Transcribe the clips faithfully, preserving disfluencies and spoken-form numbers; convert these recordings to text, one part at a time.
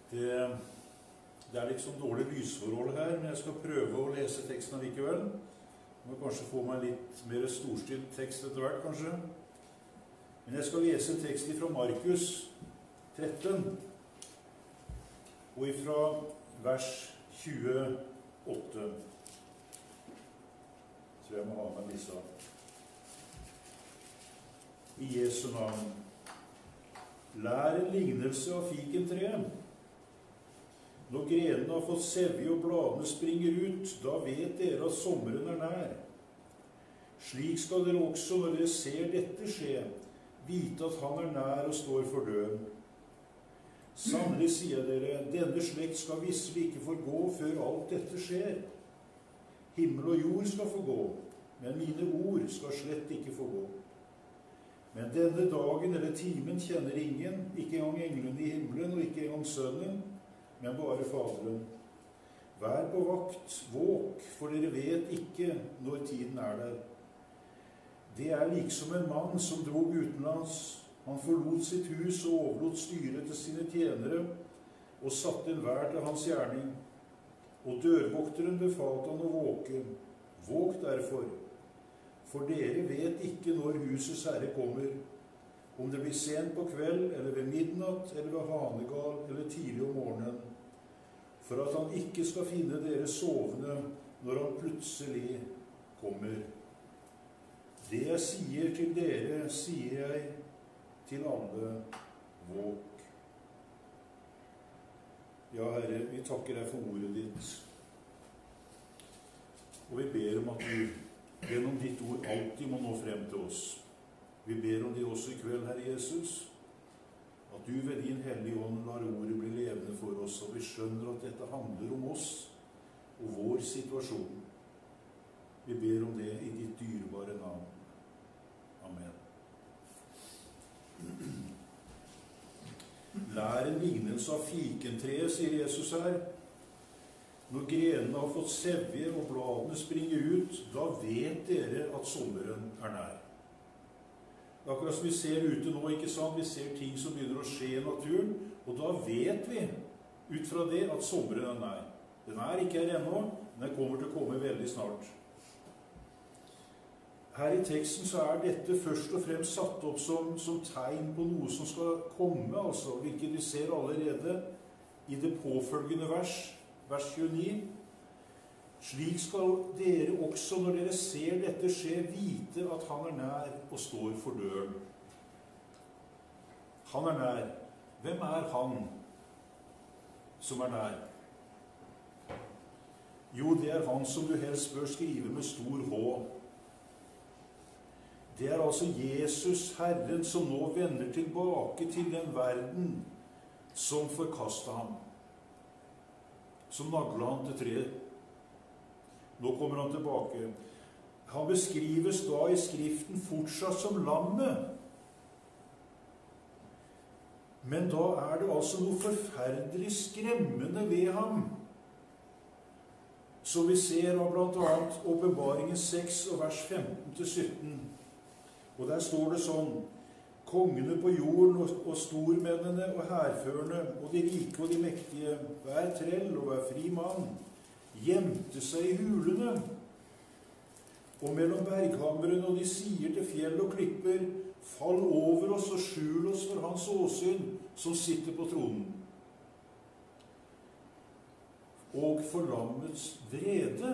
Det, det er liksom dårlig lysforhold her, men jeg skal prøve å lese teksten allikevel. Jeg må kanskje få meg litt mer storstilt tekst etter hvert, kanskje. Men jeg skal lese teksten fra Markus tretten, og ifra vers tjueåtte. Så jeg må ha med disse. I Jesu navn. Lær en lignelse av fikentreet. Når grenene har fått sevje og bladene springer ut, da vet dere at sommeren er nær. Slik skal dere også, når dere ser dette skje, vite at han er nær og står for døren. Sannelig sier dere, denne slekt skal visselig ikke forgå før alt dette skjer. Himmel og jord skal forgå, men mine ord skal slett ikke forgå. Men denne dagen eller timen kjenner ingen, ikke engang englene i himmelen og ikke engang sønnen, men bare Faderen. Vær på vakt, våk, for dere vet ikke når tiden er der. Det er liksom en mann som drog utenlands. Han forlot sitt hus og overlot styret til sine tjenere og satte enhver til hans gjerning. Og dørvokteren befalte han å våke. Våk derfor, for dere vet ikke når husets herre kommer, om det blir sent på kveld, eller ved midnatt, eller ved hanegal, eller tidlig om morgenen, for at han ikke skal finne dere sovende når han plutselig kommer. Det jeg sier til dere, sier jeg til alle, våk. Ja, Herre, vi takker deg for ordet ditt, og vi ber om at du gjennom ditt ord alltid må nå frem til oss. Vi ber om det også i kveld, Herre Jesus, at du ved din hellige ånd lar ordet bli levende for oss, og vi skjønner at dette handler om oss og vår situasjon. Vi ber om det i ditt dyrebare navn. Amen. Lær en lignelse av fikentreet, sier Jesus her. Når grenene har fått sevje og bladene springer ut, da vet dere at sommeren er nær. Akkurat som vi ser ute nå, ikke sant? Vi ser ting som begynner å skje i naturen, og da vet vi ut fra det at sommeren er nær. Den er ikke her ennå, men den kommer til å komme veldig snart. Her i teksten så er dette først og fremst satt opp som, som tegn på noe som skal komme, altså, hvilket vi ser allerede i det påfølgende vers, vers tjueni. Slik skal dere også, når dere ser dette skje, vite at han er nær og står for døren. Han er nær. Hvem er han som er nær? Jo, det er han som du helst bør skrive med stor H. Det er altså Jesus, Herren, som nå vender tilbake til den verden som forkastet ham. Som naglet han til treet. Nå kommer han tilbake. Han beskrives da i Skriften fortsatt som lammet. Men da er det altså noe forferdelig skremmende ved ham, som vi ser av blant annet Åpenbaringen seks og vers femten til sytten. Og der står det sånn: kongene på jorden og stormennene og hærførerne og de rike og de mektige, hver trell og hver fri mann, gjemte seg i hulene. Og mellom berghammeren og de sier til fjell og klipper, fall over oss og skjul oss for hans åsyn som sitter på tronen. Og for lammets vrede.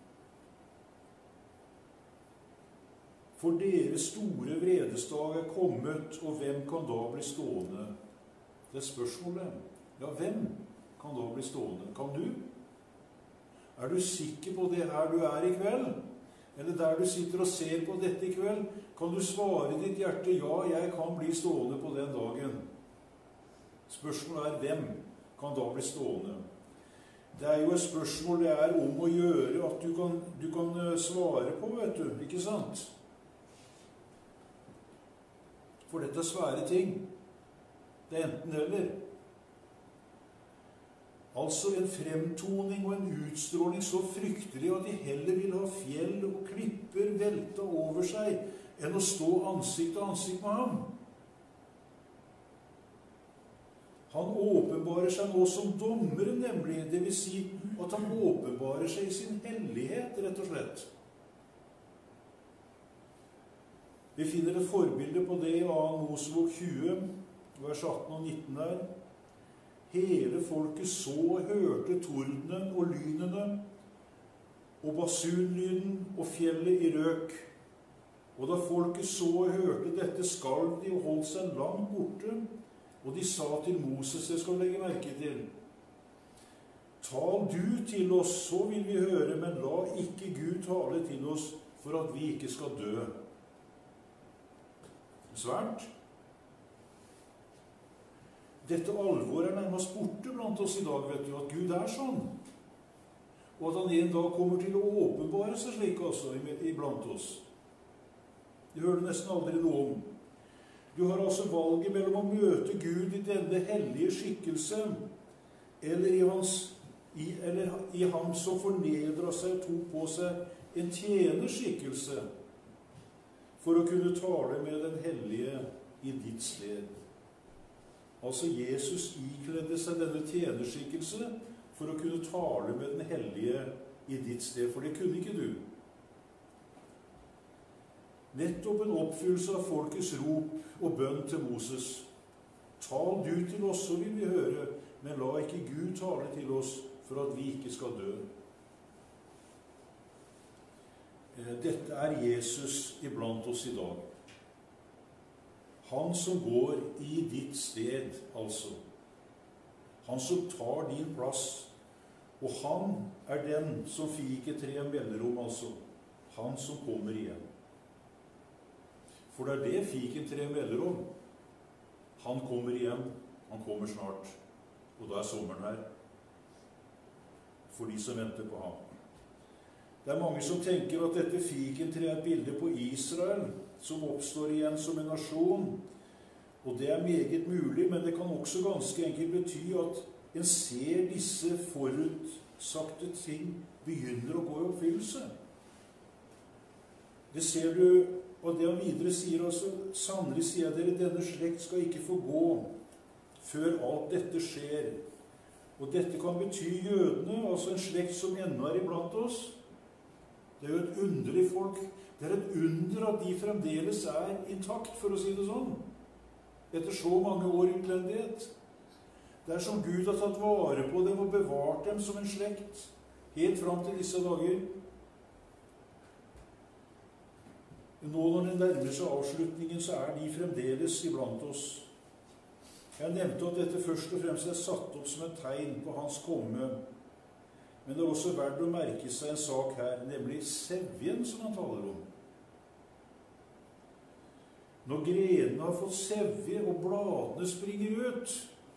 For deres store vredesdag er kommet, og hvem kan da bli stående? Det er spørsmålet. Ja, hvem kan da bli stående? Kan du? Er du sikker på det her du er i kveld? Eller der du sitter og ser på dette i kveld? Kan du svare i ditt hjerte, ja, jeg kan bli stående på den dagen? Spørsmålet er, hvem kan da bli stående? Det er jo et spørsmål det er om å gjøre at du kan, du kan svare på, vet du, ikke sant? For dette er svære ting. Det er enten eller. Altså en fremtoning og en utstråling så fryktelig at de heller vil ha fjell og klipper velta over seg, enn å stå ansikt til ansikt med ham. Han åpenbarer seg nå som dommeren, nemlig. Det vil si at han åpenbarer seg i sin hellighet, rett og slett. Vi finner et forbilde på det i annen Mosebok tjue, vers atten og nitten der. Hele folket så og hørte tordenen og lynene, og basunlyden og fjellet i røk. Og da folket så og hørte dette, skalv de og holdt seg langt borte, og de sa til Moses, det skal vi legge merke til, tal du til oss, så vil vi høre, men la ikke Gud tale til oss, for at vi ikke skal dø. Svært. Dette alvoret er nærmest borte blant oss i dag, vet du, at Gud er sånn. Og at han en dag kommer til å åpenbare seg slik også iblant oss. Det hører du nesten aldri noe om. Du har altså valget mellom å møte Gud i denne hellige skikkelse, eller i, hans, i, eller i ham som fornedret seg og tok på seg en tjenerskikkelse, for å kunne tale med den hellige i ditt sted. Altså Jesus ikledde seg denne tjenerskikkelse for å kunne tale med den hellige i ditt sted, for det kunne ikke du. Nettopp en oppfyllelse av folkets rop og bønn til Moses. Tal du til oss, så vil vi høre, men la ikke Gud tale til oss for at vi ikke skal dø. Dette er Jesus iblant oss i dag. Han som går i ditt sted, altså. Han som tar din plass. Og han er den som fiketreet melder om, altså. Han som kommer igjen. For det er det fikentreet melder om. Han kommer igjen. Han kommer snart. Og da er sommeren her. For de som venter på ham. Det er mange som tenker at dette fikentreet er et bilde på Israel, som oppstår igjen som en nasjon. Og det er meget mulig, men det kan også ganske enkelt bety at en ser disse forutsagte ting begynner å gå i oppfyllelse. Det ser du, og det han videre sier også, sannelig sier jeg dere, denne slekt skal ikke få gå før alt dette skjer. Og dette kan bety jødene, altså en slekt som ennå er iblant oss. Det er jo et underlig folk. Det er et under at de fremdeles er intakt, for å si det sånn. Etter så mange år utlendighet. Det er som Gud har tatt vare på dem og bevart dem som en slekt, helt fram til disse dager. Nå når det nærmer seg avslutningen, så er de fremdeles iblant oss. Jeg nevnte at dette først og fremst er satt opp som et tegn på hans komme. Men det er også verdt å merke seg en sak her, nemlig sevjen som han taler om. Når grenene har fått sevje og bladene springer ut,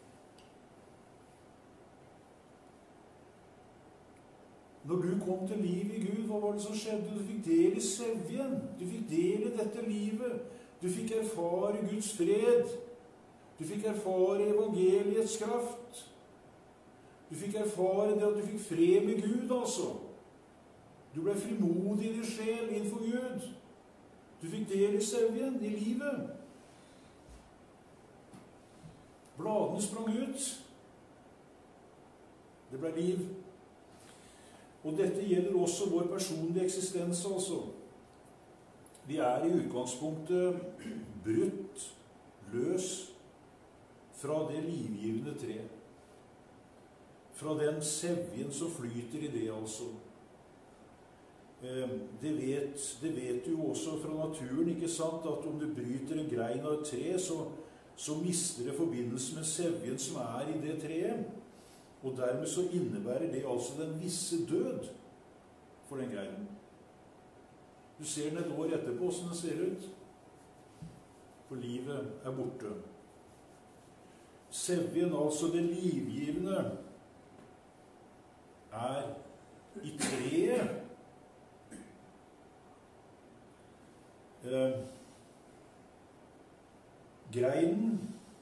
når du kom til liv i Gud, hva var det som skjedde? Du fikk del i sevjen. Du fikk del i dette livet. Du fikk erfare Guds fred. Du fikk erfare evangeliets kraft. Du fikk erfare det at du fikk fred med Gud, altså. Du ble frimodig i din sjel innenfor Gud. Du fikk del i sevjen, i livet. Bladene sprang ut. Det ble liv. Og dette gjelder også vår personlige eksistens, altså. Vi er i utgangspunktet brutt, løs, fra det livgivende tre. Fra den sevjen som flyter i det, altså. Det vet, det vet du også fra naturen, ikke sant? At om du bryter en grein av et tre, så, så mister det forbindelse med sevjen som er i det treet. Og dermed så innebærer det altså den visse død for den greinen. Du ser den et år etterpå, hvordan den ser ut. For livet er borte. Sevjen, altså det livgivende, er i treet. Eh, greinen,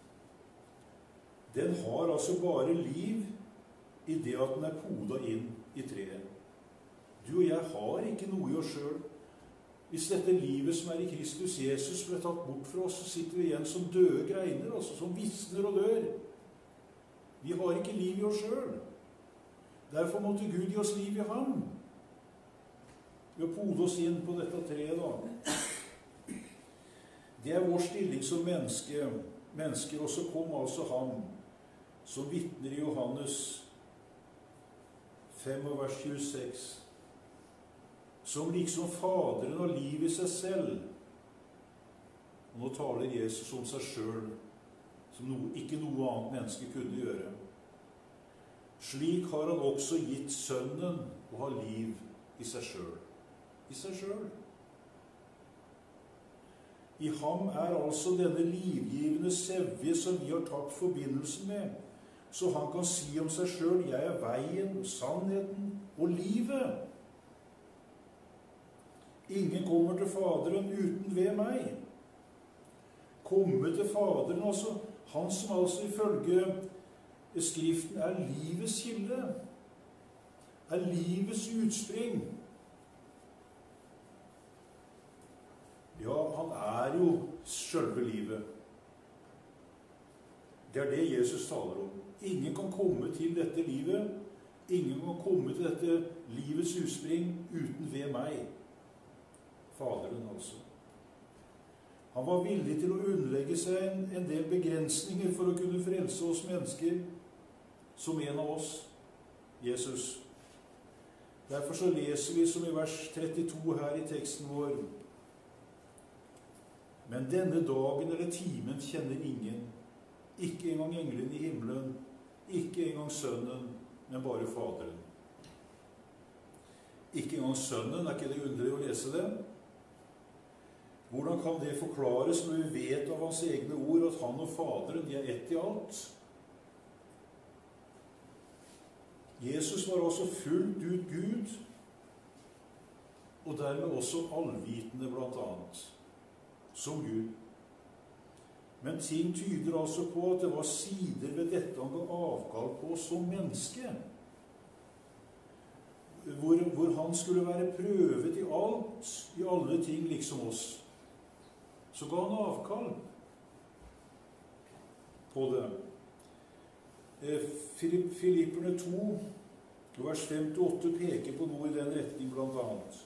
den har altså bare liv i det at den er poda inn i treet. Du og jeg har ikke noe i oss selv. Hvis dette livet som er i Kristus Jesus ble tatt bort fra oss, så sitter vi igjen som døde greiner, altså som visner og dør. Vi har ikke liv i oss selv. Derfor måtte Gud gi oss liv i ham. Vi har podet oss inn på dette treet da. Det er vår stilling som menneske, mennesker, og så kom altså han, som vitner i Johannes fem og vers tjueseks, som liksom Faderen har liv i seg selv. Og nå taler Jesus om seg selv, som no, ikke noe annet menneske kunne gjøre. Slik har han også gitt Sønnen å ha liv i seg selv. I seg selv. I ham er altså denne livgivende sevje som vi har tatt forbindelsen med, så han kan si om seg selv, jeg er veien, sannheten og livet. Ingen kommer til Faderen uten ved meg. Komme til Faderen, altså, han som altså ifølge Skriften er livets kilde, er livets utspring. Ja, han er jo selve livet. Det er det Jesus taler om. Ingen kan komme til dette livet, ingen kan komme til dette livets utspring uten ved meg. Faderen altså. Han var villig til å underlegge seg en, en del begrensninger for å kunne frelse oss mennesker, som en av oss, Jesus. Derfor så leser vi som i vers trettito her i teksten vår. Men denne dagen eller timen kjenner ingen, ikke engang engelen i himmelen, ikke engang Sønnen, men bare Faderen. Ikke engang Sønnen, er ikke det underlig å lese det? Hvordan kan det forklares når vi vet av hans egne ord at han og Faderen, de er ett i alt? Jesus var også fullt ut Gud, og dermed også allvitende blant annet, som Gud. Men ting tyder altså på at det var sider ved dette han ga avkall på som menneske, hvor, hvor han skulle være prøvet i alt, i alle ting liksom oss. Så ga han avkall på det. Filipperne to, vers fem til åtte, peker på noe i den retning blant annet.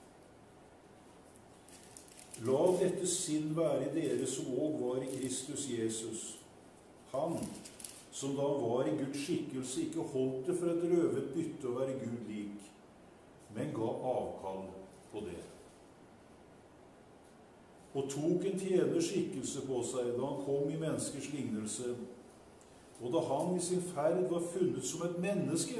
La dette sinn være i dere som også var i Kristus Jesus. Han, som da var i Guds skikkelse, ikke holdt det for et røvet bytte å være Gud lik, men ga avkall på det. Og tok en tjeners skikkelse på seg da han kom i menneskers lignelse, og da han i sin ferd var funnet som et menneske,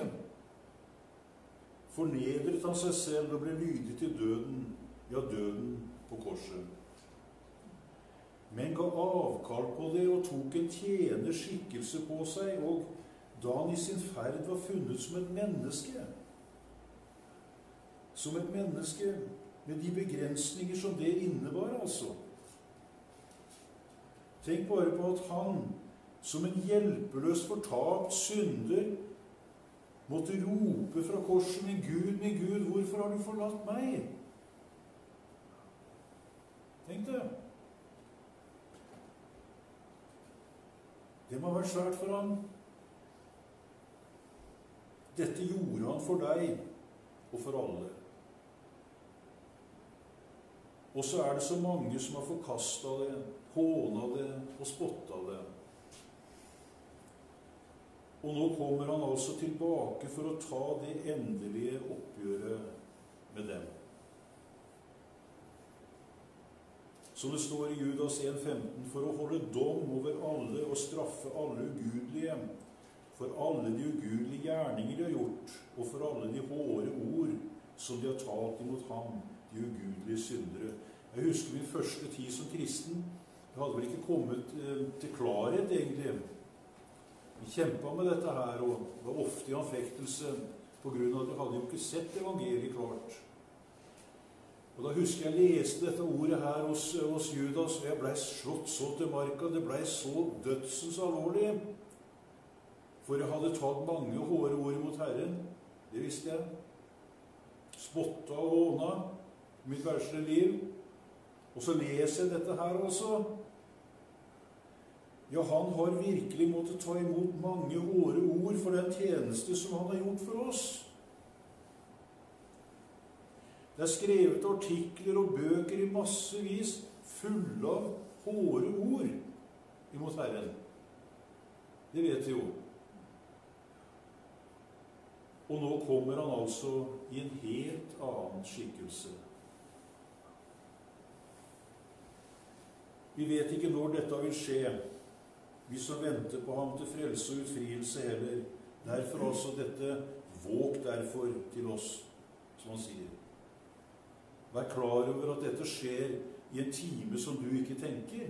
fornedret han seg selv og ble lydig til døden, ja, døden på korset. Men ga avkall på det og tok en tjeners skikkelse på seg, og da han i sin ferd var funnet som et menneske, som et menneske med de begrensninger som det innebar, altså. Tenk bare på at han, som en hjelpeløs fortapt synder, måtte rope fra korset, min Gud, min Gud, hvorfor har du forlatt meg? Tenk det. Det må ha vært svært for han. Dette gjorde han for deg og for alle. Og så er det så mange som har forkastet det, hånet det og spottet det. Og nå kommer han altså tilbake for å ta det endelige oppgjøret med dem. Som det står i Judas en femten, for å holde dom over alle og straffe alle ugudelige, for alle de ugudelige gjerninger de har gjort, og for alle de hårde ord som de har talt imot ham, de ugudelige syndere. Jeg husker min første tid som kristen. Jeg hadde vel ikke kommet eh, til klarhet, egentlig. Vi kjempet med dette her, og var ofte i anfektelse på grunn av at vi hadde jo ikke sett evangeliet klart. Og da husker jeg leste dette ordet her hos, hos Judas, og jeg ble slått så til marka. Det ble så dødsens alvorlig. For jeg hadde tatt mange hårde ord mot Herren. Det visste jeg. Spottet og håna mitt versle liv. Og så leser jeg dette her også. Ja, han har virkelig måttet ta imot mange hårde ord for den tjeneste som han har gjort for oss. Det er skrevet artikler og bøker i massevis fulle av hårde ord imot Herren. Det vet vi jo. Og nå kommer han altså i en helt annen skikkelse. Vi vet ikke når dette vil skje, vi som venter på ham til frelse og utfrielse heller. Derfor altså dette våg derfor til oss, som han sier. Vær klar over at dette skjer i en time som du ikke tenker.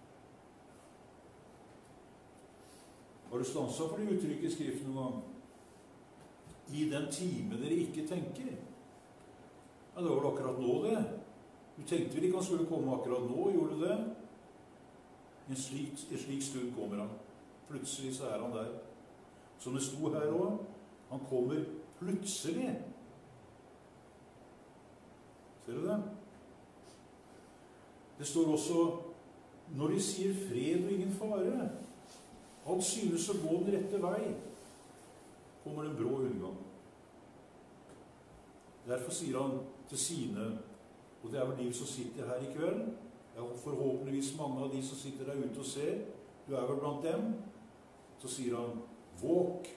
Har du stanset for det uttrykket i Skriften noen gang? I den time dere ikke tenker. Ja, det var vel akkurat nå det. Du tenkte vel ikke han skulle komme akkurat nå, gjorde du det? I en slik, en slik stund kommer han. Plutselig så er han der. Som det sto her også, han kommer plutselig. Ser du det? Det står også, når de sier fred og ingen fare, alt synes å gå den rette vei, kommer det en brå undergang. Derfor sier han til sine, og det er vel de som sitter her i kveld, ja, forhåpentligvis mange av de som sitter der ute og ser, du er vel blant dem, så sier han, våk.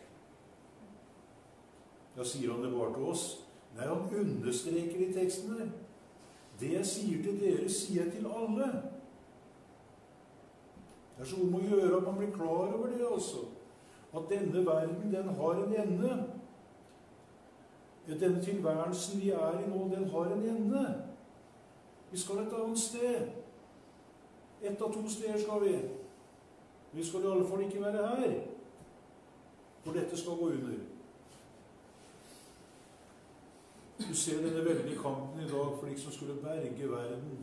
Da sier han det bare til oss. Nei, han understreker i teksten der. Det jeg sier til dere, sier jeg til alle. Det er så om å gjøre at man blir klar over det, altså. At denne verden, den har en ende. Denne tilværelsen vi er i nå, den har en ende. Vi skal et annet sted. Ett av to steder skal vi. Vi skal i alle fall ikke være her. For dette skal gå under. Du ser denne veldige kampen i dag for de som skulle berge verden.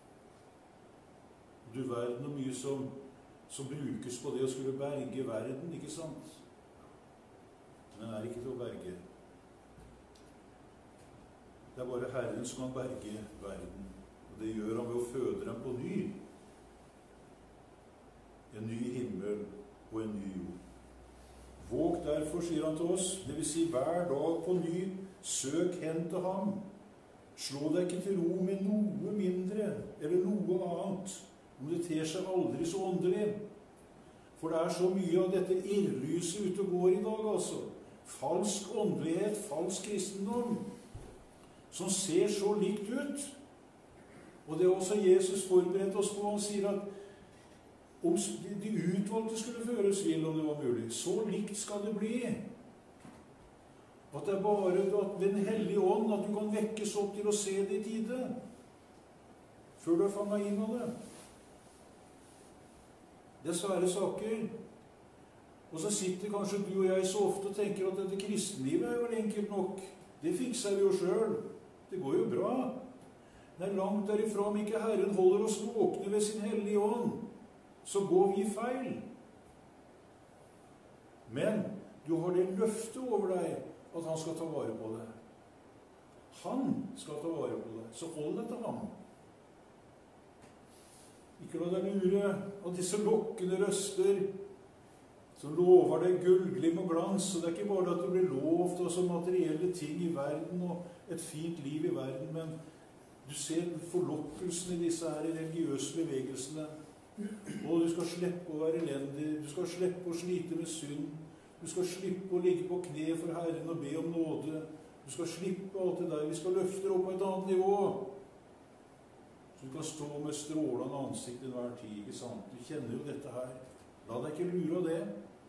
Du verden og mye som, som brukes på det å skulle berge verden, ikke sant? Men er ikke til å berge. Det er bare Herren som kan berge verden. Og det gjør han ved å føde dem på ny. En ny himmel og en ny jord. Våg derfor, sier han til oss, det vil si hver dag på ny, søk hen til ham. Slå deg ikke til ro med noe mindre, eller noe annet, om det ter seg aldri så åndelig. For det er så mye av dette irrlyset ute og går i dag, altså. Falsk åndelighet, falsk kristendom, som ser så likt ut. Og det er også Jesus forberedt oss på. Han sier at om de utvalgte skulle føres vill, om det var mulig, så likt skal det bli. At det er bare at ved Den hellige ånd at du kan vekkes opp til å se det i tide, før du er fanget inn av det. Det er svære saker. Og så sitter kanskje du og jeg så ofte og tenker at dette kristenlivet er jo enkelt nok. Det fikser vi jo selv. Det går jo bra. Det er langt derifra om ikke Herren holder oss våkne ved sin hellige ånd, så går vi feil. Men du har det løftet over deg at han skal ta vare på deg. Han skal ta vare på deg, så hold deg til ham. Ikke la deg lure av disse lokkende røster som lover deg gull, glim og glans. Og det er ikke bare at det blir lovt også materielle ting i verden og et fint liv i verden, men du ser forlokkelsen i disse her religiøse bevegelsene. Og du skal slippe å være elendig, du skal slippe å slite med synd, du skal slippe å ligge på kne for Herren og be om nåde, du skal slippe alt det der, vi skal løfte deg opp på et annet nivå, så du kan stå med strålende ansikt enhver tid, ikke sant? Du kjenner jo dette her. La deg ikke lure av det.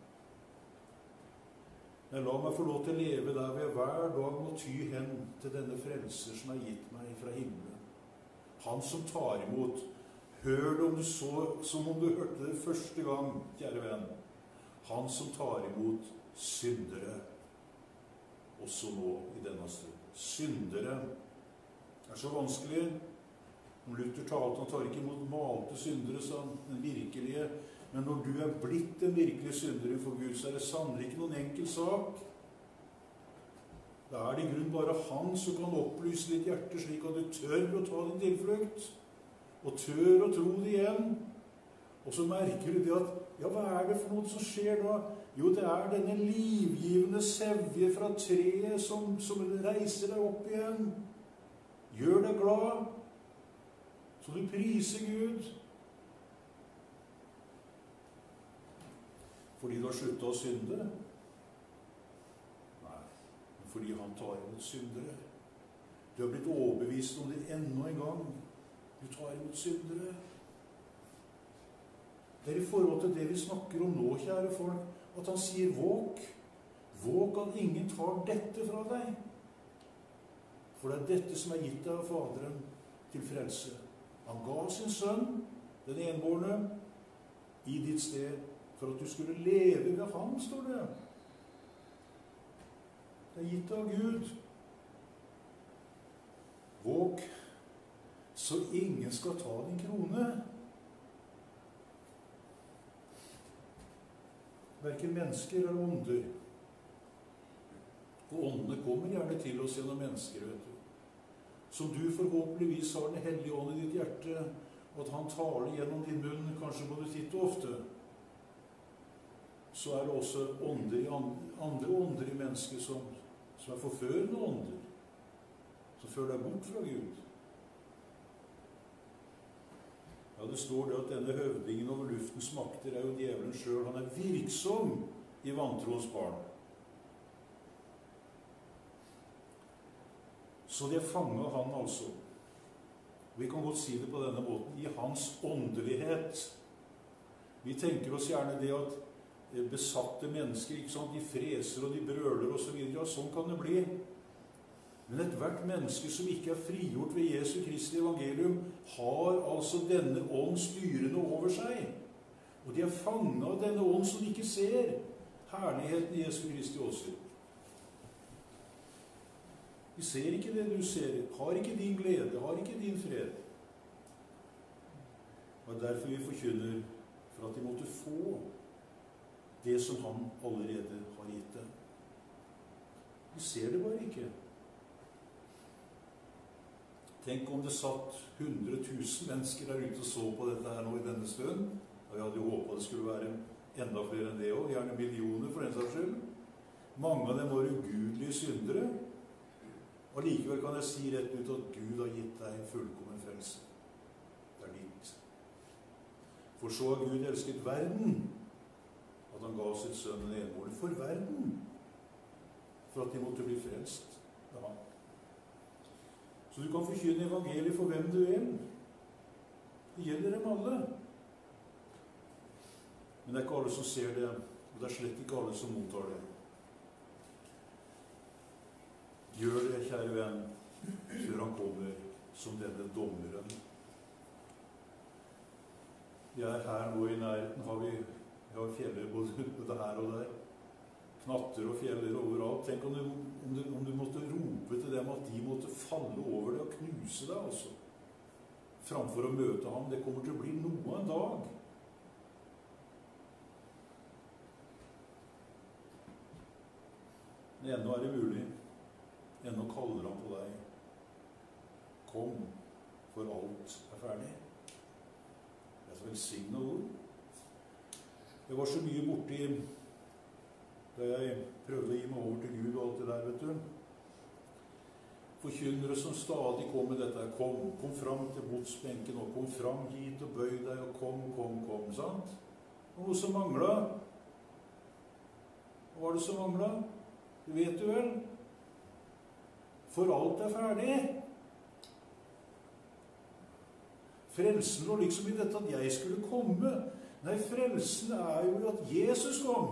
Men la meg få lov til å leve der ved hver dag må ty hen til denne frelser som er gitt meg fra himmelen. Han som tar imot. Hør det om du så, som om du hørte det første gang, kjære venn. Han som tar imot syndere, også nå i denne stund. Syndere er så vanskelig. Om Luther talte, han tar ikke imot malte syndere, sånn, den virkelige. Men når du er blitt en virkelig syndere for Gud, så er det sannelig ikke noen enkel sak. Da er det i grunn bare han som kan opplyse ditt hjerte, slik at du tør å ta din tilflukt. Og tør å tro det igjen. Og så merker du det at, ja, hva er det for noe som skjer nå? Jo, det er denne livgivende sevje fra treet som, som reiser deg opp igjen. Gjør deg glad, så du priser Gud. Fordi du har sluttet å synde? Nei, men fordi han tar imot syndere. Du har blitt overbevist om det enda en gang. Du tar imot syndere. Det er i forhold til det vi snakker om nå, kjære folk, at han sier våk. Våk at ingen tar dette fra deg. For det er dette som er gitt deg av Faderen til frelse. Han ga sin sønn, den enbårne, i ditt sted, for at du skulle leve ved ham, står det. Det er gitt av Gud. Våk, så ingen skal ta din krone. Hverken mennesker eller ånder. Og åndene kommer gjerne til oss gjennom mennesker, vet du. Som du forhåpentligvis har den hellige ånd i ditt hjerte, og at han taler gjennom din munn, kanskje både titt og ofte. Så er det også ånder, andre ånder i mennesket som, som er forførende ånder, som fører deg bort fra Gud. Ja, det står det at denne høvdingen over luftens makter er jo djevelen selv. Han er virksom i vantroens barn. Så de er fanget av han altså. Vi kan godt si det på denne måten, i hans åndelighet. Vi tenker oss gjerne det at besatte mennesker, ikke sant, de freser og de brøler og så videre. Ja, sånn kan det bli. Men et hvert menneske som ikke er frigjort ved Jesu Kristi evangelium, har altså denne ånd styrende over seg. Og de er fanget av denne ånd som de ikke ser herligheten i Jesu Kristi åsyn. De ser ikke det du ser, har ikke din glede, har ikke din fred. Og det er derfor vi forkynner for at de måtte få det som han allerede har gitt dem. De ser det bare ikke. Tenk om det satt hundre tusen mennesker der ute og så på dette her nå i denne stund. Og jeg hadde jo håpet det skulle være enda flere enn det også, gjerne millioner for den saks skyld. Mange av dem var ugudelige syndere. Og likevel kan jeg si rett ut at Gud har gitt deg en fullkommen frelse. Det er ditt. For så har Gud elsket verden, at han ga sitt sønn en enbårne for verden, for at de måtte bli frelst av ham. Så du kan forkynne evangeliet for hvem du vil. Det gjelder dem alle. Men det er ikke alle som ser det, og det er slett ikke alle som mottar det. Gjør det, kjære venn, før han kommer som denne dommeren. Vi er her nå i nærheten, har vi, vi har fjeller både her og der. Knatter og fjeller overalt. Tenk om du, om, du, om du måtte rope til dem at de måtte falle over deg og knuse deg også. Framfor å møte ham. Det kommer til å bli noe en dag. Men ennå er det mulig. Ennå kaller han på deg. Kom, for alt er ferdig. Det er så velsignet ord. Jeg var så mye borti da jeg prøvde å gi meg over til Gud og alt det der, vet du. Forkynnere som stadig kom med dette. Kom, kom fram til botsbenken, og kom fram hit og bøy deg, og kom, kom, kom, sant? Og noe som manglet. Hva var det som manglet? Du vet du vel? For alt er ferdig. Frelsen lå liksom i dette at jeg skulle komme. Nei, frelsen er jo at Jesus kom.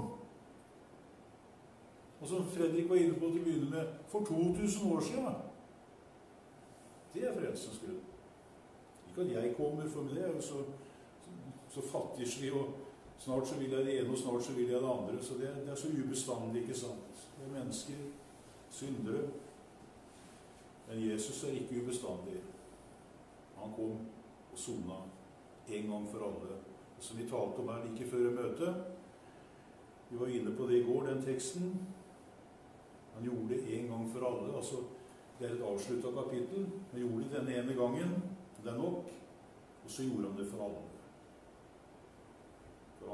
Og som Fredrik var inne på til å begynne med, for to tusen år siden. Det er frelsens grunn. Ikke at jeg kommer, for det er jo så, så, så fattigslig, og snart så vil jeg det ene, og snart så vil jeg det andre. Så det, det er så ubestandig, ikke sant? Det er mennesker, syndere. Men Jesus er ikke ubestandig. Han kom og sona en gang for alle. Og som vi talte om her like før møtet, vi var inne på det i går, den teksten. Han gjorde det en gang for alle. Altså, det er et avsluttet kapittel. Han gjorde det denne ene gangen. Det er nok. Og så gjorde han det for alle.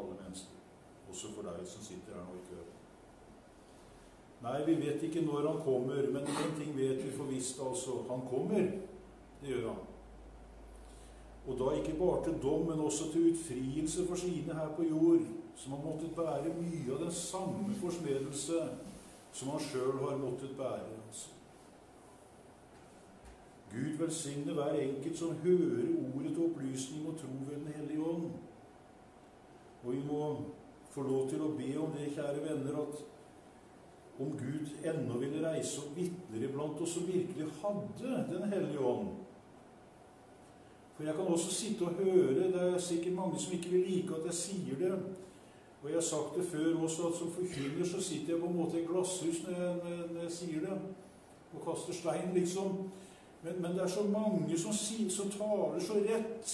alle mennesker. Også for deg som sitter her nå i køen. Nei, vi vet ikke når han kommer, men en ting vet vi for visst, altså. Han kommer. Det gjør han. Og da ikke bare til dom, men også til utfrielse for sine her på jord, som har måttet bære mye av den samme forsmedelse som han selv har måttet bære. Altså. Gud velsigne hver enkelt som hører ordet til opplysning og tro ved Den hellige ånd. Og vi må få lov til å be om det, kjære venner, at om Gud ennå ville reise opp vitner iblant oss som virkelig hadde Den hellige ånd. For jeg kan også sitte og høre, det er sikkert mange som ikke vil like at jeg sier det, og jeg har sagt det før også, at som forkynner så sitter jeg på en måte i glasshus når jeg, når jeg sier det, og kaster stein liksom. Men, men det er så mange som, sier, som taler så rett.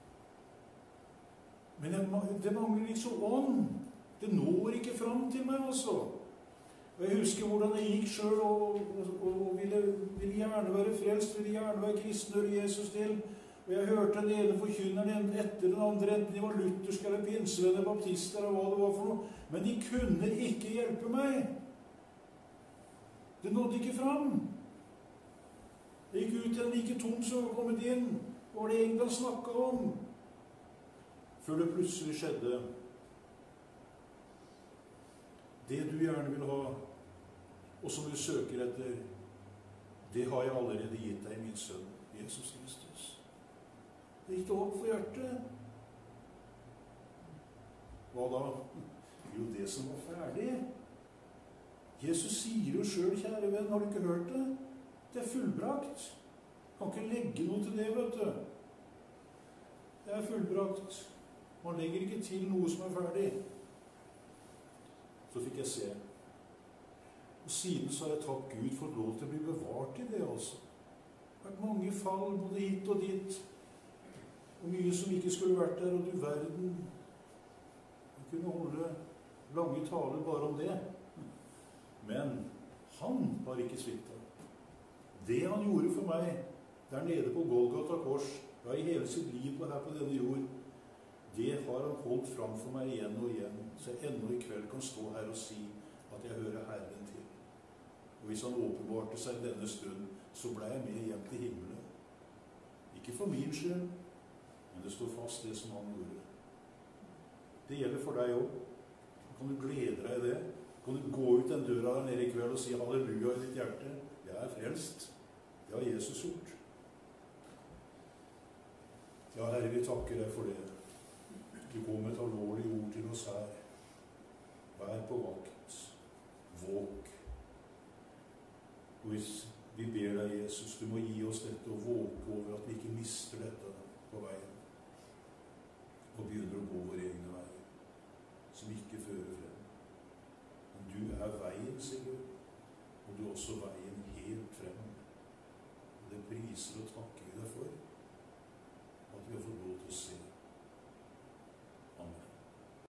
Men jeg, det mangler liksom ånd. Det når ikke fram til meg, altså. Og jeg husker hvordan jeg gikk selv og, og, og ville, ville gjerne være frelst, ville gjerne være kristen og Jesus til. Og jeg hørte den ene forkynneren etter den andre, enten de var lutherske eller pinsevenner, baptister eller hva det var for noe. Men de kunne ikke hjelpe meg. Det nådde ikke fram. Jeg gikk ut til en like tom som var kommet inn. Hva var det egentlig han snakket om? Før det plutselig skjedde. Det du gjerne vil ha, og som du søker etter, det har jeg allerede gitt deg, min sønn, Jesus Kristus. Det gikk det opp for hjertet. Hva da? Jo, det som var ferdig. Jesus sier jo selv, kjære venn, har du ikke hørt det? Det er fullbrakt. Kan ikke legge noe til det, vet du. Det er fullbrakt. Man legger ikke til noe som er ferdig. Så fikk jeg se. Og siden så har jeg takk Gud fått lov til å bli bevart i det også. Det har vært mange fall, både hit og dit. Og mye som ikke skulle vært der, og du verden. Jeg kunne holde lange taler bare om det. Men han har ikke sviktet. Det han gjorde for meg, der nede på Golgata kors, ja, i hele sitt liv her på denne jord, det har han holdt fram for meg igjen og igjen, så jeg ennå i kveld kan stå her og si at jeg hører Herren til. Og hvis han åpenbarte seg denne stund, så ble jeg med hjem til himmelen. Ikke for min skyld, men det står fast det som han gjorde. Det gjelder for deg også. Kan du glede deg i det? Kan du gå ut den døra der nede i kveld og si halleluja i ditt hjerte? Jeg er frelst. Det har Jesus gjort. Ja, Herre, vi takker deg for det. Du kom med et alvorlig ord til oss her. Vær på vakt. Våk. Og hvis vi ber deg, Jesus, du må gi oss dette og våke over at vi ikke mister dette på veien. Og begynner å gå våre egne veier, som ikke fører frem. Men du er veien, sier du, og du er også veien helt frem. Og det priser og takker vi deg for.